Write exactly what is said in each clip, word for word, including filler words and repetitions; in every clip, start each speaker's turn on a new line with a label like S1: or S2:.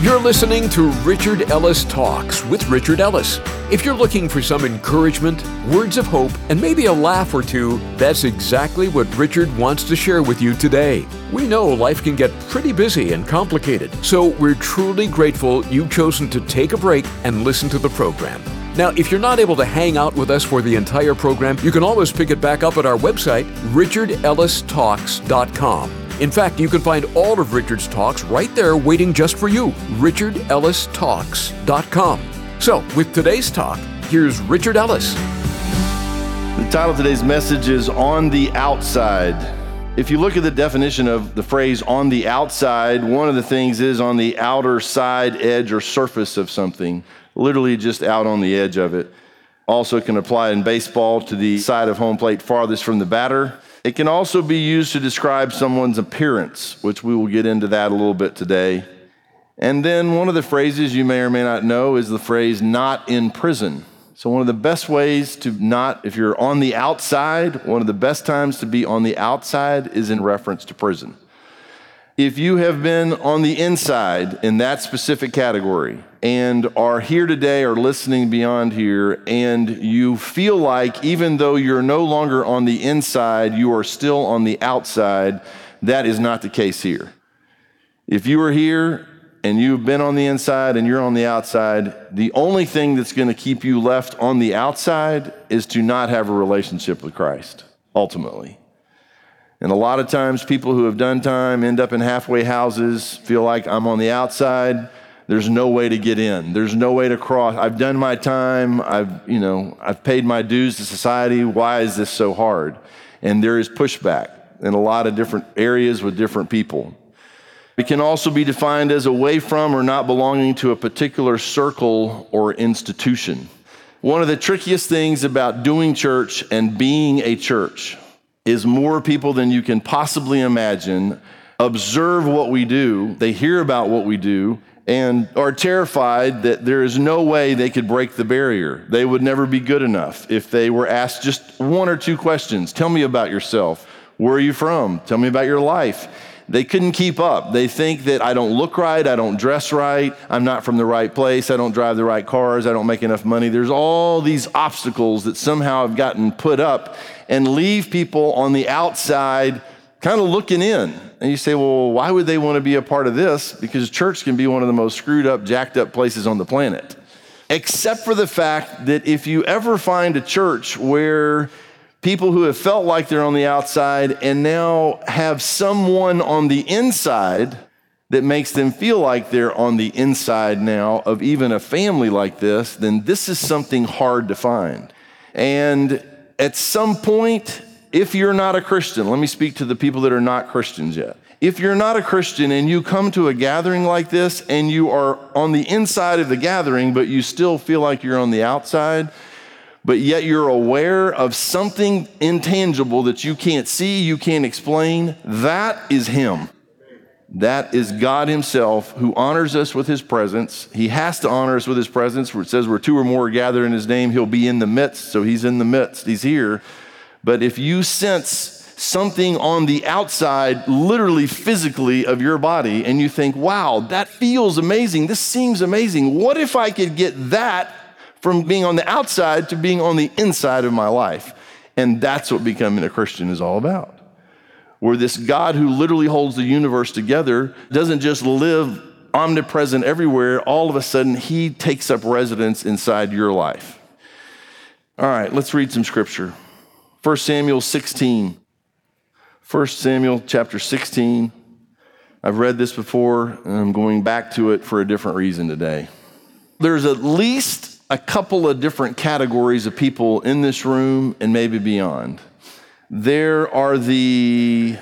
S1: You're listening to Richard Ellis Talks with Richard Ellis. If you're looking for some encouragement, words of hope, and maybe a laugh or two, that's exactly what Richard wants to share with you today. We know life can get pretty busy and complicated, so we're truly grateful you've chosen to take a break and listen to the program. Now, if you're not able to hang out with us for the entire program, you can always pick it back up at our website, richard ellis talks dot com. In fact, you can find all of Richard's talks right there waiting just for you, richard ellis talks dot com. So, with today's talk, here's Richard Ellis.
S2: The title of today's message is On the Outside. If you look at the definition of the phrase on the outside, one of the things is on the outer side, edge, or surface of something, literally just out on the edge of it. Also can apply in baseball to the side of home plate farthest from the batter. It can also be used to describe someone's appearance, which we will get into that a little bit today. And then one of the phrases you may or may not know is the phrase not in prison. So one of the best ways to not, if you're on the outside, one of the best times to be on the outside is in reference to prison. If you have been on the inside in that specific category and are here today or listening beyond here, and you feel like even though you're no longer on the inside, you are still on the outside, that is not the case here. If you are here and you've been on the inside and you're on the outside, the only thing that's going to keep you left on the outside is to not have a relationship with Christ, ultimately. And a lot of times people who have done time end up in halfway houses, feel like I'm on the outside. There's no way to get in. There's no way to cross. I've done my time. I've, you know, I've paid my dues to society. Why is this so hard? And there is pushback in a lot of different areas with different people. It can also be defined as away from or not belonging to a particular circle or institution. One of the trickiest things about doing church and being a church is more people than you can possibly imagine observe what we do, they hear about what we do, and are terrified that there is no way they could break the barrier. They would never be good enough if they were asked just one or two questions. Tell me about yourself. Where are you from? Tell me about your life. They couldn't keep up. They think that I don't look right, I don't dress right, I'm not from the right place, I don't drive the right cars, I don't make enough money. There's all these obstacles that somehow have gotten put up and leave people on the outside kind of looking in. And you say, well, why would they want to be a part of this? Because church can be one of the most screwed up, jacked up places on the planet. Except for the fact that if you ever find a church where people who have felt like they're on the outside and now have someone on the inside that makes them feel like they're on the inside now of even a family like this, then this is something hard to find. And at some point, if you're not a Christian, let me speak to the people that are not Christians yet. If you're not a Christian and you come to a gathering like this and you are on the inside of the gathering, but you still feel like you're on the outside, but yet you're aware of something intangible that you can't see, you can't explain, that is Him. That is God Himself who honors us with His presence. He has to honor us with His presence. Where it says where two or more are gathered in His name, He'll be in the midst. So He's in the midst, He's here. But if you sense something on the outside, literally physically of your body, and you think, wow, that feels amazing, this seems amazing. What if I could get that from being on the outside to being on the inside of my life? And that's what becoming a Christian is all about. Where this God who literally holds the universe together doesn't just live omnipresent everywhere, all of a sudden He takes up residence inside your life. All right, let's read some scripture. First Samuel sixteen. First Samuel chapter sixteen. I've read this before, and I'm going back to it for a different reason today. There's at least a couple of different categories of people in this room and maybe beyond. There are the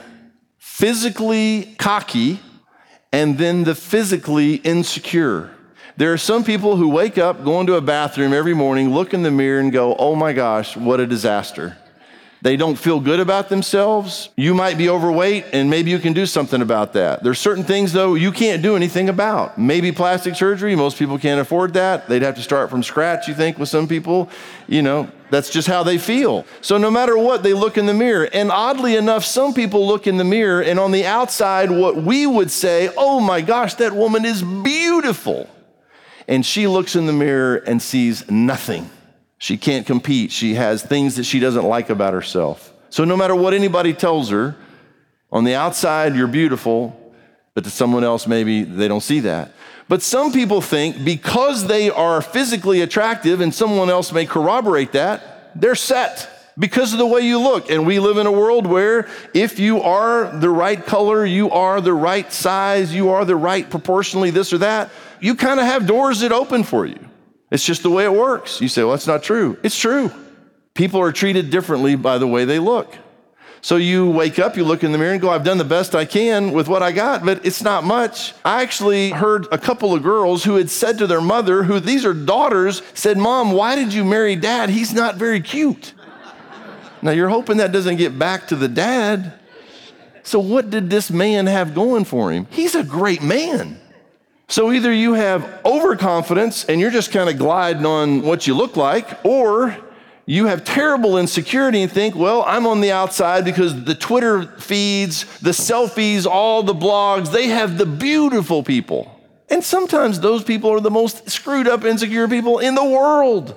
S2: physically cocky and then the physically insecure. There are some people who wake up, go into a bathroom every morning, look in the mirror and go, oh my gosh, what a disaster. They don't feel good about themselves. You might be overweight, and maybe you can do something about that. There's certain things, though, you can't do anything about. Maybe plastic surgery. Most people can't afford that. They'd have to start from scratch, you think, with some people. You know, that's just how they feel. So no matter what, they look in the mirror. And oddly enough, some people look in the mirror, and on the outside, what we would say, oh my gosh, that woman is beautiful. And she looks in the mirror and sees nothing. She can't compete. She has things that she doesn't like about herself. So no matter what anybody tells her, on the outside, you're beautiful, but to someone else, maybe they don't see that. But some people think because they are physically attractive, and someone else may corroborate that, they're set because of the way you look. And we live in a world where if you are the right color, you are the right size, you are the right proportionally this or that, you kind of have doors that open for you. It's just the way it works. You say, well, that's not true. It's true. People are treated differently by the way they look. So you wake up, you look in the mirror and go, I've done the best I can with what I got, but it's not much. I actually heard a couple of girls who had said to their mother, who these are daughters, said, Mom, why did you marry Dad? He's not very cute. Now you're hoping that doesn't get back to the dad. So what did this man have going for him? He's a great man. So either you have overconfidence and you're just kind of gliding on what you look like, or you have terrible insecurity and think, well, I'm on the outside because the Twitter feeds, the selfies, all the blogs, they have the beautiful people. And sometimes those people are the most screwed up, insecure people in the world.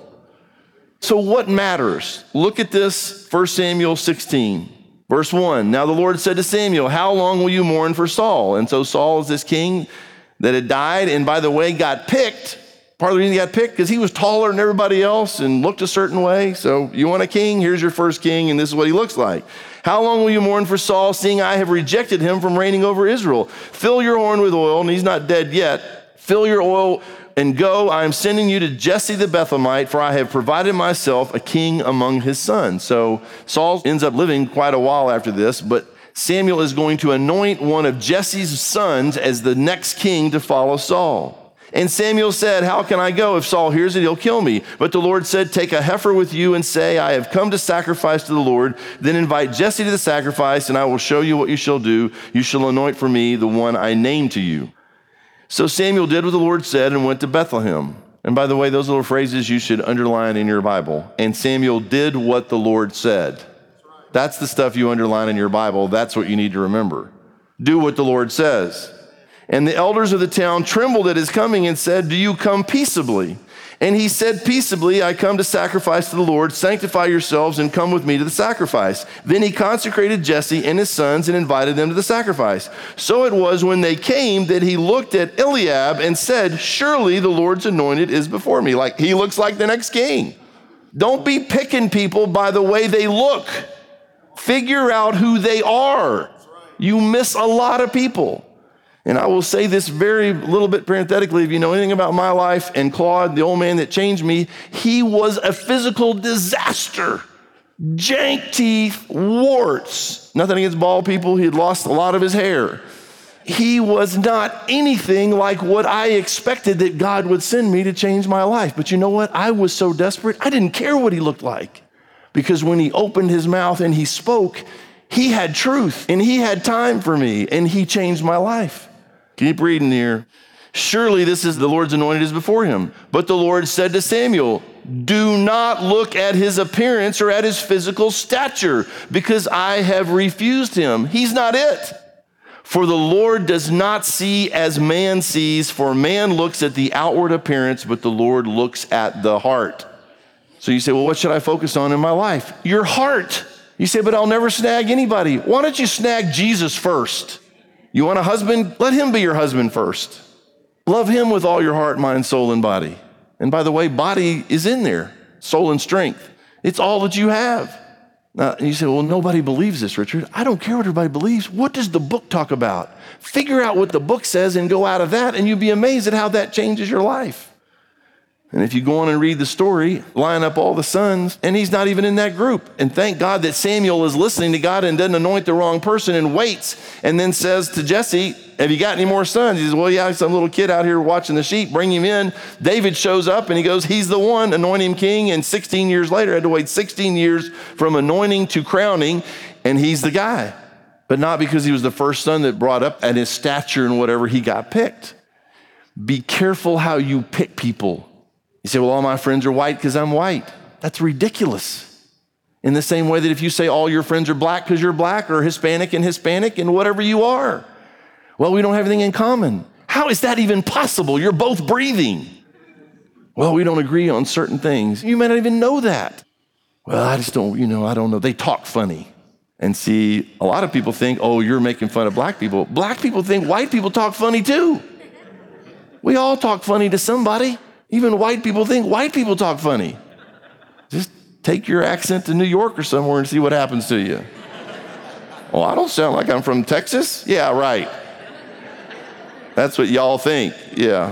S2: So what matters? Look at this, First Samuel sixteen, verse one. Now the Lord said to Samuel, how long will you mourn for Saul? And so Saul is this king that had died, and by the way, got picked. Part of the reason he got picked, because he was taller than everybody else and looked a certain way. So you want a king? Here's your first king, and this is what he looks like. How long will you mourn for Saul, seeing I have rejected him from reigning over Israel? Fill your horn with oil, and he's not dead yet. Fill your oil and go. I am sending you to Jesse the Bethlehemite, for I have provided myself a king among his sons. So Saul ends up living quite a while after this, but Samuel is going to anoint one of Jesse's sons as the next king to follow Saul. And Samuel said, how can I go? If Saul hears it, he'll kill me. But the Lord said, take a heifer with you and say, I have come to sacrifice to the Lord. Then invite Jesse to the sacrifice, and I will show you what you shall do. You shall anoint for me the one I name to you. So Samuel did what the Lord said and went to Bethlehem. And by the way, those little phrases you should underline in your Bible. And Samuel did what the Lord said. That's the stuff you underline in your Bible. That's what you need to remember. Do what the Lord says. And the elders of the town trembled at his coming and said, do you come peaceably? And he said, peaceably, I come to sacrifice to the Lord. Sanctify yourselves and come with me to the sacrifice. Then he consecrated Jesse and his sons and invited them to the sacrifice. So it was when they came that he looked at Eliab and said, surely the Lord's anointed is before me. Like he looks like the next king. Don't be picking people by the way they look. Figure out who they are. You miss a lot of people. And I will say this very little bit parenthetically, if you know anything about my life and Claude, the old man that changed me, he was a physical disaster. Jank teeth, warts. Nothing against bald people. He had lost a lot of his hair. He was not anything like what I expected that God would send me to change my life. But you know what? I was so desperate, I didn't care what he looked like. Because when he opened his mouth and he spoke, he had truth and he had time for me and he changed my life. Keep reading here. Surely this is the Lord's anointed is before him. But the Lord said to Samuel, do not look at his appearance or at his physical stature, because I have refused him. He's not it. For the Lord does not see as man sees, for man looks at the outward appearance, but the Lord looks at the heart. So you say, well, what should I focus on in my life? Your heart. You say, but I'll never snag anybody. Why don't you snag Jesus first? You want a husband? Let him be your husband first. Love him with all your heart, mind, soul, and body. And by the way, body is in there, soul and strength. It's all that you have. Now, you say, well, nobody believes this, Richard. I don't care what everybody believes. What does the book talk about? Figure out what the book says and go out of that, and you'll be amazed at how that changes your life. And if you go on and read the story, line up all the sons, and he's not even in that group. And thank God that Samuel is listening to God and doesn't anoint the wrong person and waits and then says to Jesse, have you got any more sons? He says, well, yeah, some little kid out here watching the sheep, bring him in. David shows up and he goes, he's the one, anoint him king. And sixteen years later, had to wait sixteen years from anointing to crowning, and he's the guy. But not because he was the first son that brought up at his stature and whatever, he got picked. Be careful how you pick people. You say, well, all my friends are white because I'm white. That's ridiculous. In the same way that if you say all your friends are black because you're black, or Hispanic and Hispanic and whatever you are, well, we don't have anything in common. How is that even possible? You're both breathing. Well, we don't agree on certain things. You may not even know that. Well, I just don't, you know, I don't know. They talk funny. And see, a lot of people think, oh, you're making fun of black people. Black people think white people talk funny too. We all talk funny to somebody. Even white people think white people talk funny. Just take your accent to New York or somewhere and see what happens to you. Oh, I don't sound like I'm from Texas? Yeah, right. That's what y'all think, yeah.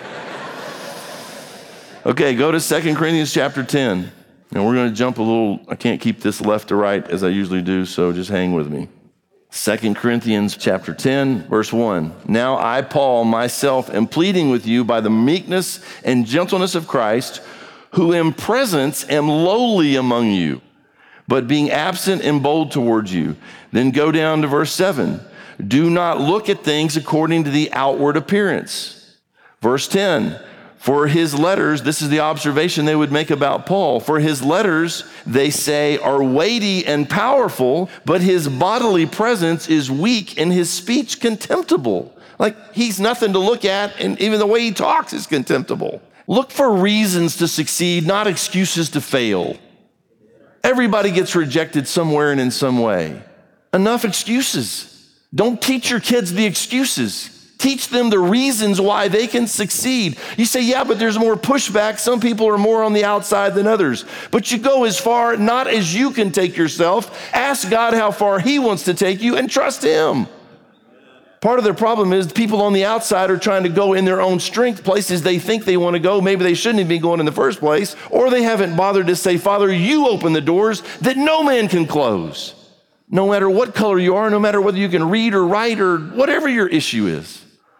S2: Okay, go to Second Corinthians chapter ten. And we're going to jump a little, I can't keep this left to right as I usually do, so just hang with me. Second Corinthians chapter ten, verse one. Now I, Paul, myself am pleading with you by the meekness and gentleness of Christ, who in presence am lowly among you, but being absent am bold towards you. Then go down to verse seven. Do not look at things according to the outward appearance. Verse ten. For his letters, this is the observation they would make about Paul. For his letters, they say, are weighty and powerful, but his bodily presence is weak and his speech contemptible. Like he's nothing to look at, and even the way he talks is contemptible. Look for reasons to succeed, not excuses to fail. Everybody gets rejected somewhere and in some way. Enough excuses. Don't teach your kids the excuses. Teach them the reasons why they can succeed. You say, yeah, but there's more pushback. Some people are more on the outside than others. But you go as far, not as you can take yourself. Ask God how far he wants to take you and trust him. Part of their problem is people on the outside are trying to go in their own strength, places they think they want to go. Maybe they shouldn't even be going in the first place. Or they haven't bothered to say, Father, you open the doors that no man can close. No matter what color you are, no matter whether you can read or write or whatever your issue is.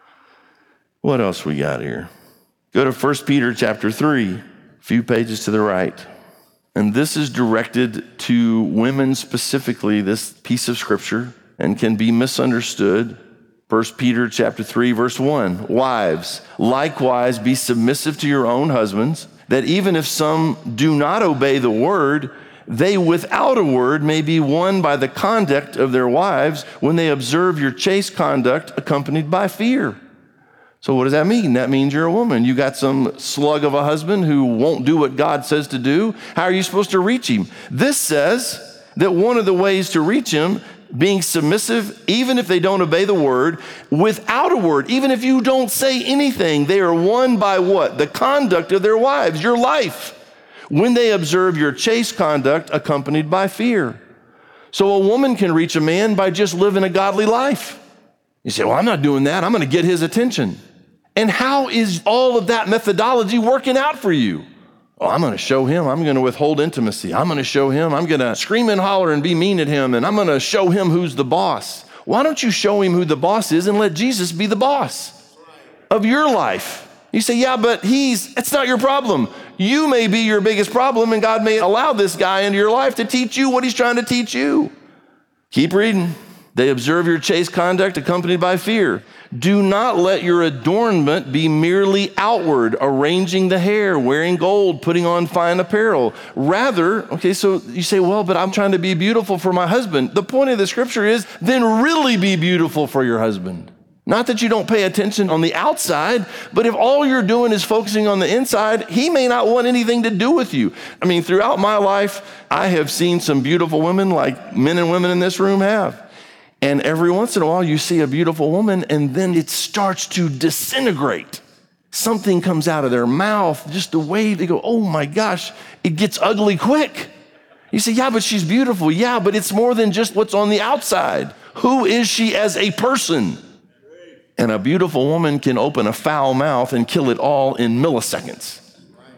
S2: What else we got here? Go to First Peter chapter three, a few pages to the right. And this is directed to women specifically, this piece of scripture, and can be misunderstood. First Peter chapter three, verse one. Wives, likewise be submissive to your own husbands, that even if some do not obey the word, they without a word may be won by the conduct of their wives when they observe your chaste conduct accompanied by fear. So what does that mean? That means you're a woman. You got some slug of a husband who won't do what God says to do. How are you supposed to reach him? This says that one of the ways to reach him, being submissive, even if they don't obey the word, without a word, even if you don't say anything, they are won by what? The conduct of their wives, your life, when they observe your chaste conduct accompanied by fear. So a woman can reach a man by just living a godly life. You say, well, I'm not doing that. I'm going to get his attention. And how is all of that methodology working out for you? Oh, I'm going to show him. I'm going to withhold intimacy. I'm going to show him. I'm going to scream and holler and be mean at him. And I'm going to show him who's the boss. Why don't you show him who the boss is and let Jesus be the boss of your life? You say, yeah, but he's, it's not your problem. You may be your biggest problem, and God may allow this guy into your life to teach you what he's trying to teach you. Keep reading. They observe your chaste conduct accompanied by fear. Do not let your adornment be merely outward, arranging the hair, wearing gold, putting on fine apparel. Rather, okay, so you say, well, but I'm trying to be beautiful for my husband. The point of the scripture is, then really be beautiful for your husband. Not that you don't pay attention on the outside, but if all you're doing is focusing on the inside, he may not want anything to do with you. I mean, throughout my life, I have seen some beautiful women like men and women in this room have. And every once in a while, you see a beautiful woman, and then it starts to disintegrate. Something comes out of their mouth, just the way they go, oh my gosh, it gets ugly quick. You say, yeah, but she's beautiful. Yeah, but it's more than just what's on the outside. Who is she as a person? And a beautiful woman can open a foul mouth and kill it all in milliseconds.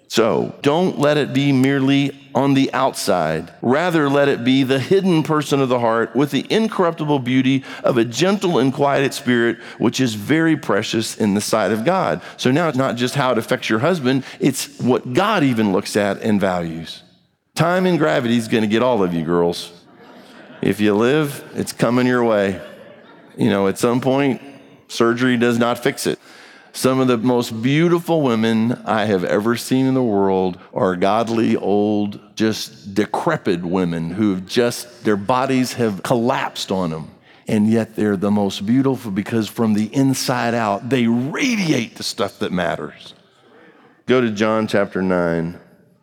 S2: So don't let it be merely on the outside. Rather, let it be the hidden person of the heart with the incorruptible beauty of a gentle and quiet spirit, which is very precious in the sight of God. So now it's not just how it affects your husband, it's what God even looks at and values. Time and gravity is going to get all of you girls. If you live, it's coming your way. You know, at some point, surgery does not fix it. Some of the most beautiful women I have ever seen in the world are godly, old, just decrepit women who just, their bodies have collapsed on them. And yet they're the most beautiful because from the inside out, they radiate the stuff that matters. Go to John chapter nine.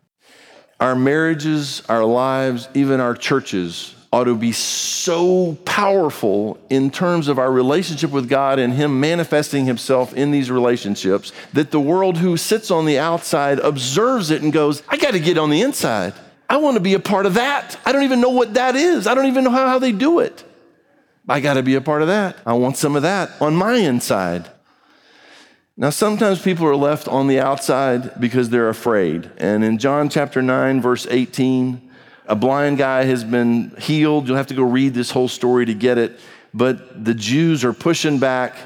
S2: Our marriages, our lives, even our churches ought to be so powerful in terms of our relationship with God and Him manifesting Himself in these relationships that the world who sits on the outside observes it and goes, I got to get on the inside. I want to be a part of that. I don't even know what that is. I don't even know how, how they do it. I got to be a part of that. I want some of that on my inside. Now, sometimes people are left on the outside because they're afraid. And in John chapter nine, verse eighteen, a blind guy has been healed. You'll have to go read this whole story to get it. But the Jews are pushing back,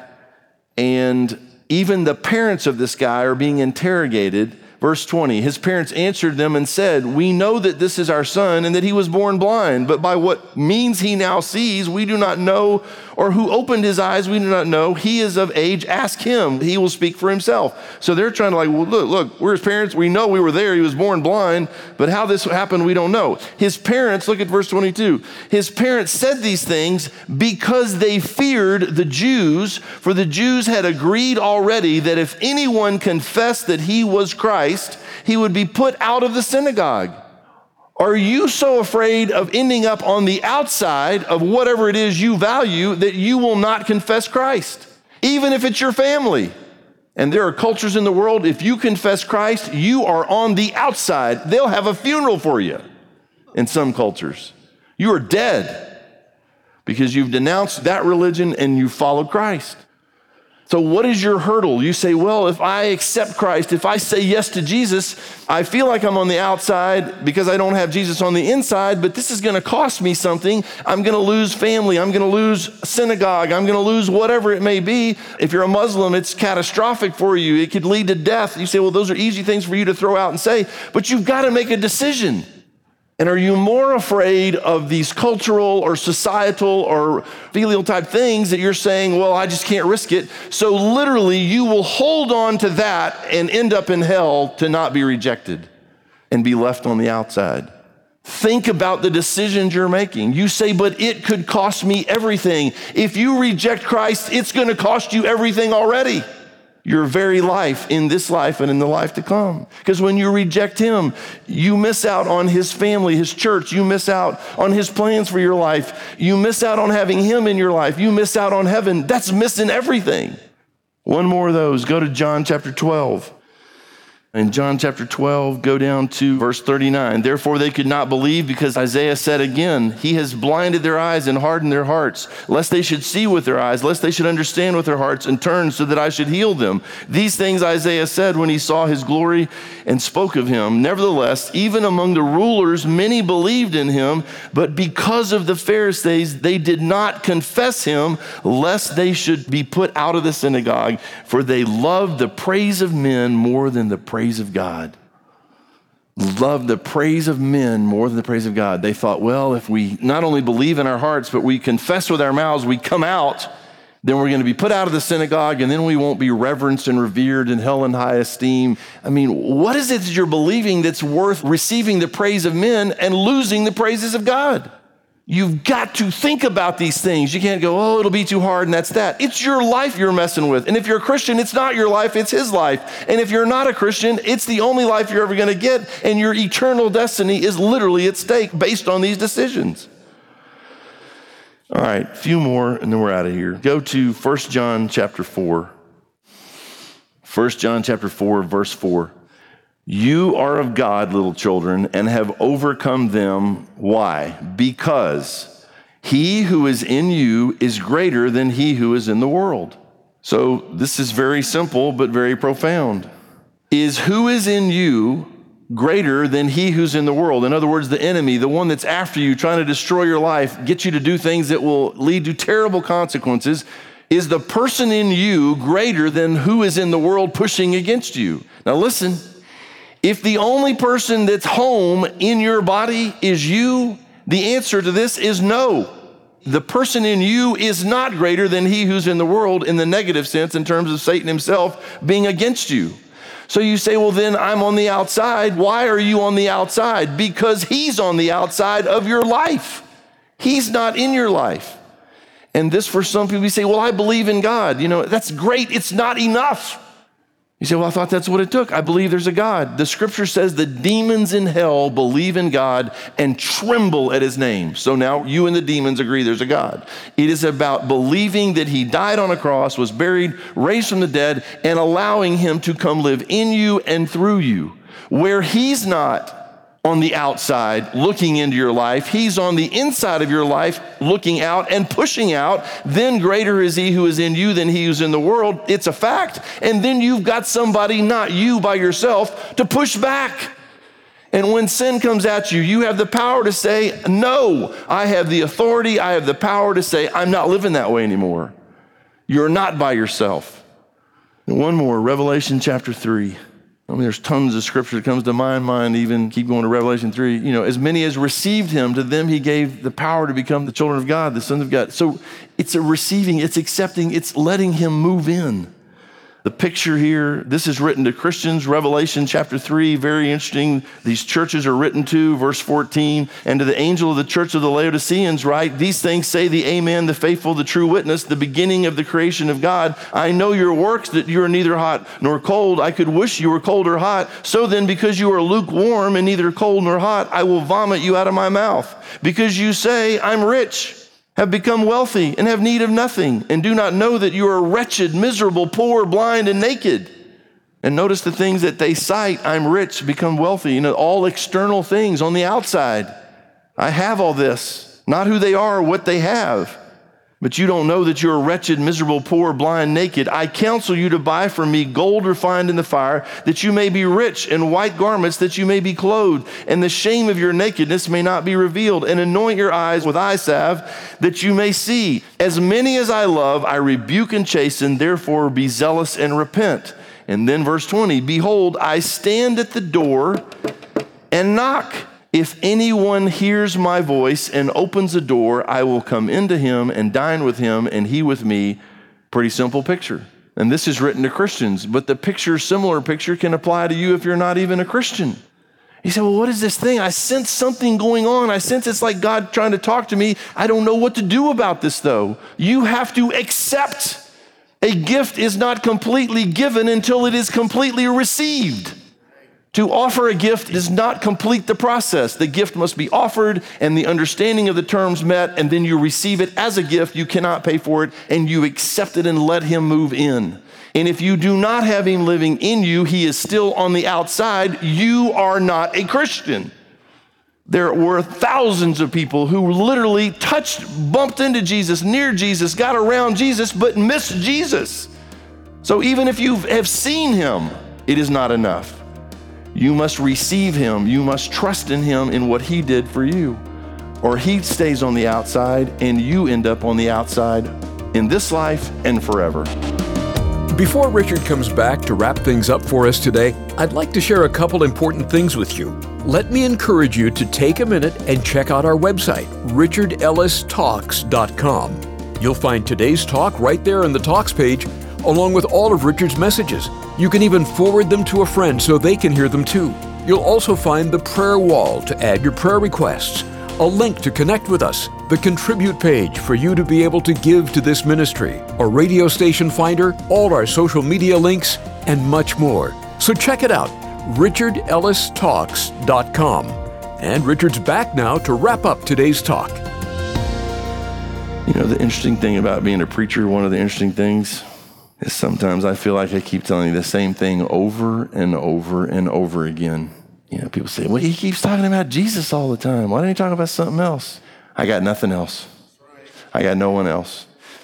S2: and even the parents of this guy are being interrogated. Verse twenty, his parents answered them and said, we know that this is our son and that he was born blind, but by what means he now sees, we do not know, or who opened his eyes, we do not know. He is of age, ask him, he will speak for himself. So they're trying to like, well, look, look, we're his parents, we know we were there, he was born blind, but how this happened, we don't know. His parents, look at verse twenty-two, his parents said these things because they feared the Jews, for the Jews had agreed already that if anyone confessed that he was Christ, he would be put out of the synagogue. Are you so afraid of ending up on the outside of whatever it is you value that you will not confess Christ, even if it's your family? And there are cultures in the world, if you confess Christ, you are on the outside. They'll have a funeral for you in some cultures. You are dead because you've denounced that religion and you followed Christ. So what is your hurdle? You say, well, if I accept Christ, if I say yes to Jesus, I feel like I'm on the outside because I don't have Jesus on the inside, but this is going to cost me something. I'm going to lose family. I'm going to lose synagogue. I'm going to lose whatever it may be. If you're a Muslim, it's catastrophic for you. It could lead to death. You say, well, those are easy things for you to throw out and say, but you've got to make a decision. And are you more afraid of these cultural or societal or filial type things that you're saying, well, I just can't risk it. So literally you will hold on to that and end up in hell to not be rejected and be left on the outside. Think about the decisions you're making. You say, but it could cost me everything. If you reject Christ, it's going to cost you everything already. Your very life in this life and in the life to come. Because when you reject him, you miss out on his family, his church. You miss out on his plans for your life. You miss out on having him in your life. You miss out on heaven. That's missing everything. One more of those. Go to John chapter twelve. In John chapter twelve, go down to verse thirty-nine. Therefore they could not believe because Isaiah said again, he has blinded their eyes and hardened their hearts, lest they should see with their eyes, lest they should understand with their hearts and turn so that I should heal them. These things Isaiah said when he saw his glory and spoke of him. Nevertheless, even among the rulers, many believed in him, but because of the Pharisees, they did not confess him, lest they should be put out of the synagogue, for they loved the praise of men more than the praise Praise of God. Loved the praise of men more than the praise of God. They thought, well, if we not only believe in our hearts, but we confess with our mouths, we come out, then we're going to be put out of the synagogue, and then we won't be reverenced and revered and held in high esteem. I mean, what is it that you're believing that's worth receiving the praise of men and losing the praises of God? You've got to think about these things. You can't go, oh, it'll be too hard, and that's that. It's your life you're messing with. And if you're a Christian, it's not your life, it's his life. And if you're not a Christian, it's the only life you're ever going to get, and your eternal destiny is literally at stake based on these decisions. All right, a few more, and then we're out of here. Go to First John chapter four. First John chapter four, verse four. You are of God, little children, and have overcome them. Why? Because he who is in you is greater than he who is in the world. So this is very simple, but very profound. is who is in you greater than he who's in the world. In other words, the enemy, the one that's after you, trying to destroy your life, get you to do things that will lead to terrible consequences. Is the person in you greater than who is in the world pushing against you? Now listen, if the only person that's home in your body is you, the answer to this is no. The person in you is not greater than he who's in the world in the negative sense, in terms of Satan himself being against you. So you say, well, then I'm on the outside. Why are you on the outside? Because he's on the outside of your life. He's not in your life. And this, for some people, you say, well, I believe in God. You know, that's great. It's not enough. You say, well, I thought that's what it took. I believe there's a God. The scripture says the demons in hell believe in God and tremble at his name. So now you and the demons agree there's a God. It is about believing that he died on a cross, was buried, raised from the dead, and allowing him to come live in you and through you. Where he's not on the outside looking into your life, he's on the inside of your life looking out and pushing out. Then greater is he who is in you than he who's in the world. It's a fact. And then you've got somebody, not you by yourself, to push back. And when sin comes at you, you have the power to say, no. I have the authority, I have the power to say, I'm not living that way anymore. You're not by yourself. And one more, Revelation chapter three. I mean, there's tons of scripture that comes to my mind, even keep going to Revelation three. You know, as many as received him, to them he gave the power to become the children of God, the sons of God. So it's a receiving, it's accepting, it's letting him move in. The picture here, this is written to Christians, Revelation chapter three, very interesting. These churches are written to, verse fourteen, and to the angel of the church of the Laodiceans write, these things say the Amen, the faithful, the true witness, the beginning of the creation of God. I know your works, that you are neither hot nor cold. I could wish you were cold or hot. So then, because you are lukewarm and neither cold nor hot, I will vomit you out of my mouth. Because you say, I'm rich, have become wealthy, and have need of nothing, and do not know that you are wretched, miserable, poor, blind, and naked. And notice the things that they cite. I'm rich, become wealthy. You know, all external things on the outside. I have all this, not who they are or what they have. But you don't know that you're wretched, miserable, poor, blind, naked. I counsel you to buy from me gold refined in the fire, that you may be rich, and white garments, that you may be clothed, and the shame of your nakedness may not be revealed. And anoint your eyes with eye salve, that you may see. As many as I love, I rebuke and chasten, therefore be zealous and repent. And then verse twenty, behold, I stand at the door and knock. If anyone hears my voice and opens the door, I will come into him and dine with him and he with me. Pretty simple picture. And this is written to Christians, but the picture, similar picture, can apply to you if you're not even a Christian. You say, well, what is this thing? I sense something going on. I sense it's like God trying to talk to me. I don't know what to do about this, though. You have to accept. A gift is not completely given until it is completely received. To offer a gift does not complete the process. The gift must be offered and the understanding of the terms met, and then you receive it as a gift. You cannot pay for it, and you accept it and let him move in. And if you do not have him living in you, he is still on the outside. You are not a Christian. There were thousands of people who literally touched, bumped into Jesus, near Jesus, got around Jesus, but missed Jesus. So even if you have seen him, it is not enough. You must receive him. You must trust in him in what he did for you. Or he stays on the outside and you end up on the outside in this life and forever.
S1: Before Richard comes back to wrap things up for us today, I'd like to share a couple important things with you. Let me encourage you to take a minute and check out our website, richard ellis talks dot com. You'll find today's talk right there on the Talks page, along with all of Richard's messages. You can even forward them to a friend so they can hear them too. You'll also find the prayer wall to add your prayer requests, a link to connect with us, the contribute page for you to be able to give to this ministry, a radio station finder, all our social media links, and much more. So check it out, richard ellis talks dot com. And Richard's back now to wrap up today's talk.
S2: You know, the interesting thing about being a preacher, one of the interesting things is sometimes I feel like I keep telling you the same thing over and over and over again. You know, people say, well, he keeps talking about Jesus all the time. Why don't he talk about something else? I got nothing else. I got no one else.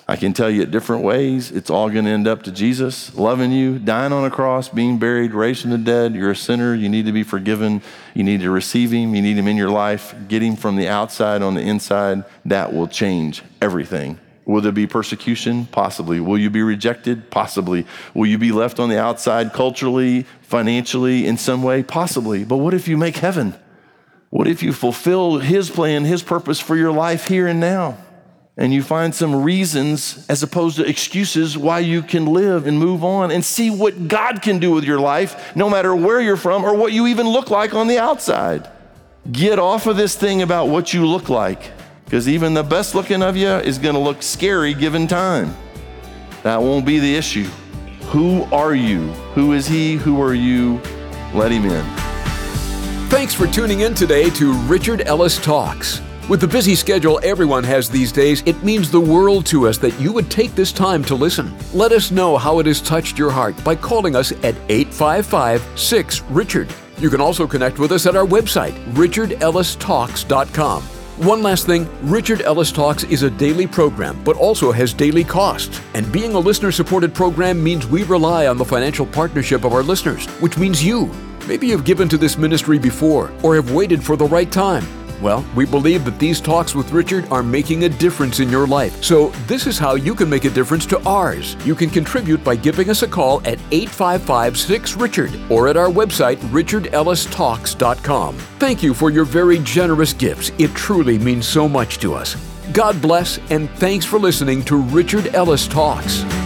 S2: I can tell you it different ways. It's all going to end up to Jesus loving you, dying on a cross, being buried, raised from the dead. You're a sinner. You need to be forgiven. You need to receive him. You need him in your life. Get him from the outside on the inside. That will change everything. Will there be persecution? Possibly. Will you be rejected? Possibly. Will you be left on the outside culturally, financially, in some way? Possibly. But what if you make heaven? What if you fulfill his plan, his purpose for your life here and now? And you find some reasons as opposed to excuses why you can live and move on and see what God can do with your life, no matter where you're from or what you even look like on the outside. Get off of this thing about what you look like, because even the best looking of you is going to look scary given time. That won't be the issue. Who are you? Who is he? Who are you? Let him in.
S1: Thanks for tuning in today to Richard Ellis Talks. With the busy schedule everyone has these days, it means the world to us that you would take this time to listen. Let us know how it has touched your heart by calling us at eight five five, six, Richard. You can also connect with us at our website, richard ellis talks dot com. One last thing, Richard Ellis Talks is a daily program, but also has daily costs. And being a listener-supported program means we rely on the financial partnership of our listeners, which means you. Maybe you've given to this ministry before or have waited for the right time. Well, we believe that these talks with Richard are making a difference in your life. So this is how you can make a difference to ours. You can contribute by giving us a call at eight five five, six, Richard or at our website, richard ellis talks dot com. Thank you for your very generous gifts. It truly means so much to us. God bless, and thanks for listening to Richard Ellis Talks.